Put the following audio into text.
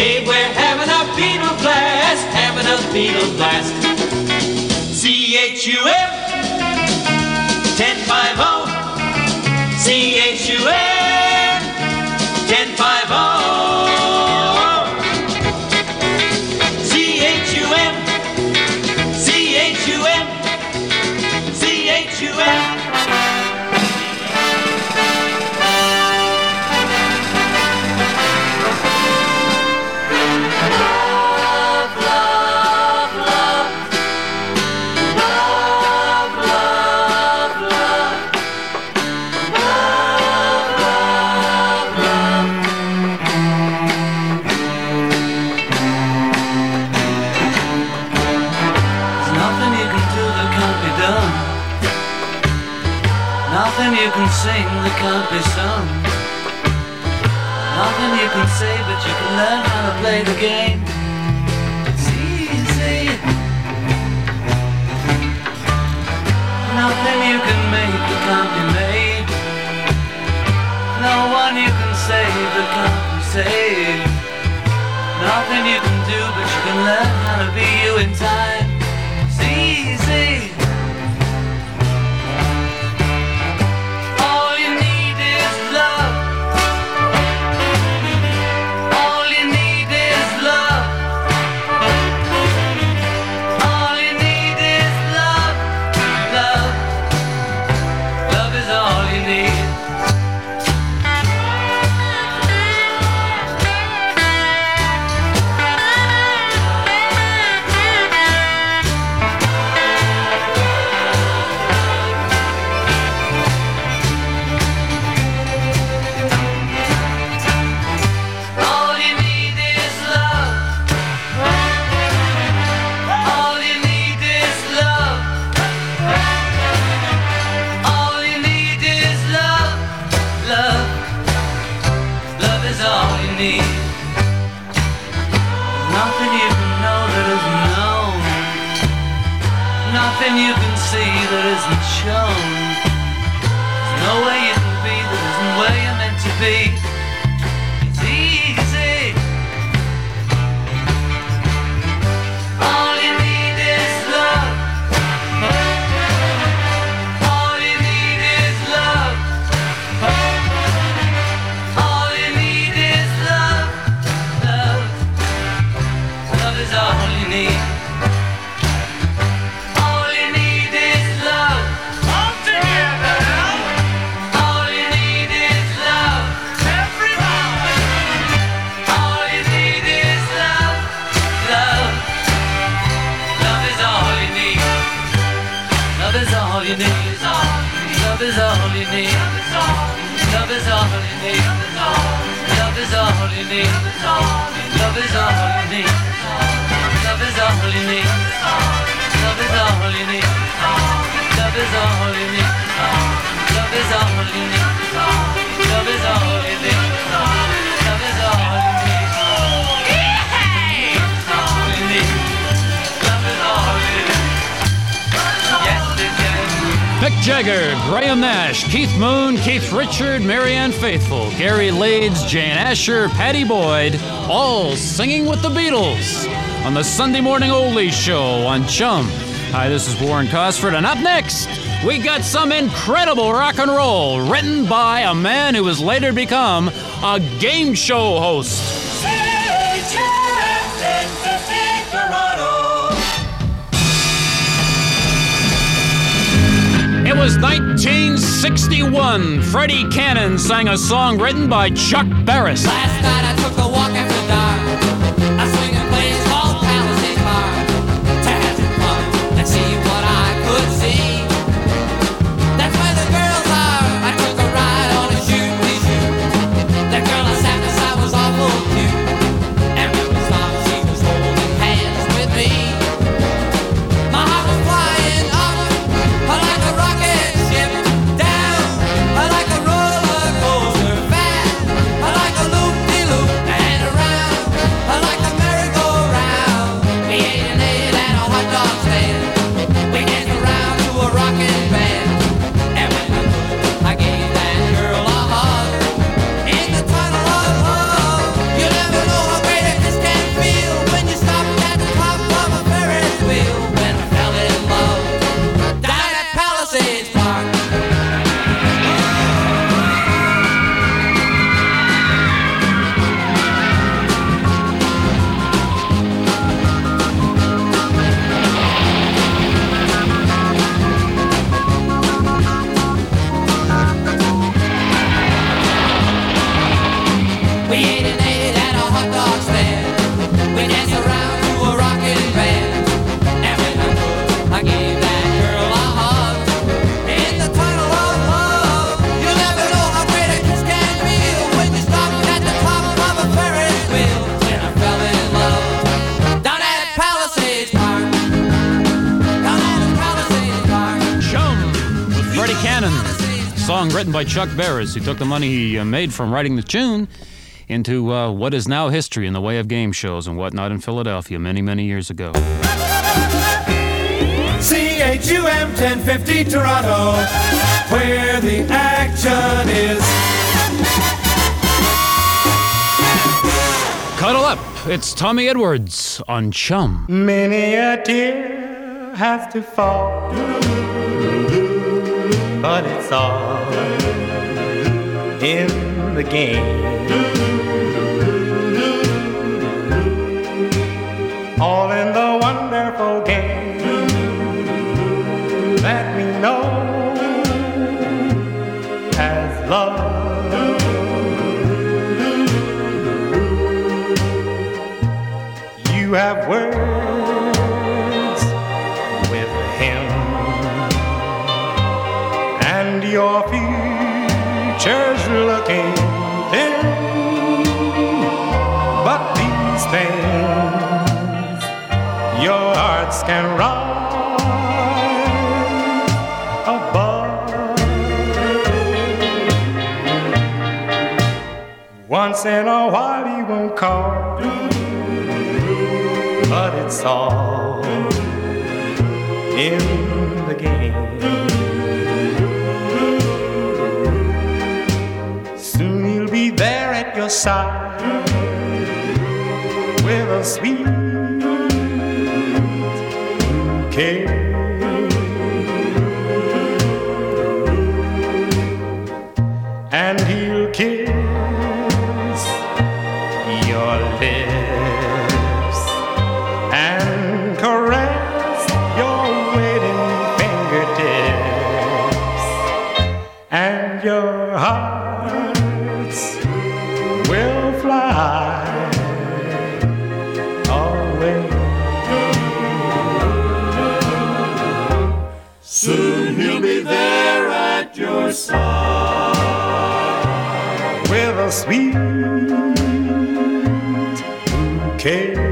Hey, we're having a Beatle blast, having a Beatle blast. CHUM 1050, CHUM 1050. Nothing you can sing that can't be sung. Nothing you can say, but you can learn how to play the game. It's easy. Nothing you can make that can't be made. No one you can save that can't be saved. Nothing you can do, but you can learn how to be you in time. It's easy. Nothing you can see that isn't shown. There's no way you can be that isn't where you're meant to be. It's easy. All you need is love. All you need is love. All you need is love. Love. Love is all you need. Love is all you need. Love is all you need. Love is all you need. Love is all you need. Love is all you need. Love is all you need. Love is all you need. Love is all you need. Love is all you need. Love is all you need. Mick Jagger, Graham Nash, Keith Moon, Keith Richard, Marianne Faithfull, Gary Leeds, Jane Asher, Pattie Boyd, all singing with the Beatles on the Sunday Morning Oldies Show on Chum. Hi, this is Warren Cosford, and up next, we got some incredible rock and roll written by a man who has later become a game show host. It was 1961. Freddie Cannon sang a song written by Chuck Barris. Last night I took a walk after dark. I swing a place called Palisade Park to have some fun and see what I could see. That's where the girls are. I took a ride on a shooty-shoo. That girl I sat beside was awful cute. Every time she was holding hands with me. My heart was flying up like a rocket ship, down like a roller coaster, fast like a loop-de-loop. song written by Chuck Barris, who took the money he made from writing the tune into what is now history in the way of game shows and whatnot in Philadelphia many, many years ago. CHUM 1050 Toronto, where the action is. Cuddle up. It's Tommy Edwards on Chum. Many a tear has to fall, but it's all in the game. All in the wonderful game that we know as love. You have words with him, and your future's looking thin. But these things your hearts can rise above. Once in a while he won't call, but it's all in the game. Soon he'll be there at your side with a sweet bouquet. And he'll kiss your lips and caress your waiting fingertips, and your hearts will fly away. Soon he'll be there at your side with a sweet bouquet.